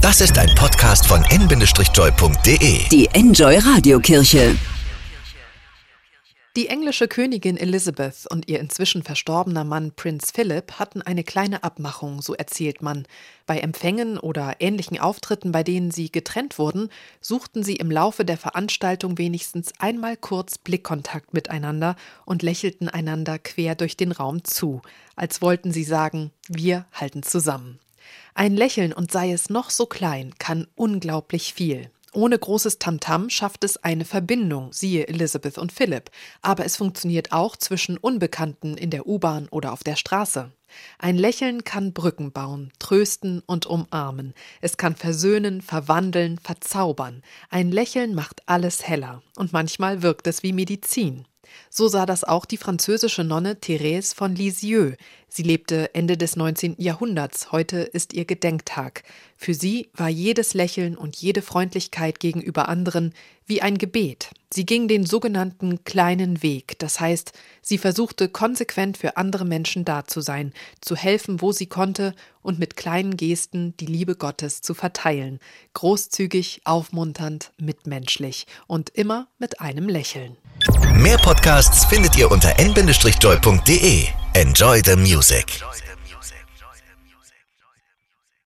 Das ist ein Podcast von n-joy.de. Die Enjoy Radiokirche. Die englische Königin Elizabeth und ihr inzwischen verstorbener Mann Prinz Philip hatten eine kleine Abmachung, so erzählt man. Bei Empfängen oder ähnlichen Auftritten, bei denen sie getrennt wurden, suchten sie im Laufe der Veranstaltung wenigstens einmal kurz Blickkontakt miteinander und lächelten einander quer durch den Raum zu, als wollten sie sagen, wir halten zusammen. Ein Lächeln, und sei es noch so klein, kann unglaublich viel. Ohne großes Tamtam schafft es eine Verbindung, siehe Elizabeth und Philip, aber es funktioniert auch zwischen Unbekannten in der U-Bahn oder auf der Straße. Ein Lächeln kann Brücken bauen, trösten und umarmen. Es kann versöhnen, verwandeln, verzaubern. Ein Lächeln macht alles heller und manchmal wirkt es wie Medizin. So sah das auch die französische Nonne Thérèse von Lisieux. Sie lebte Ende des 19. Jahrhunderts, heute ist ihr Gedenktag. Für sie war jedes Lächeln und jede Freundlichkeit gegenüber anderen wie ein Gebet. Sie ging den sogenannten kleinen Weg, das heißt, sie versuchte konsequent für andere Menschen da zu sein, zu helfen, wo sie konnte und mit kleinen Gesten die Liebe Gottes zu verteilen. Großzügig, aufmunternd, mitmenschlich und immer mit einem Lächeln. Mehr Podcasts findet ihr unter n-joy.de. Enjoy the music.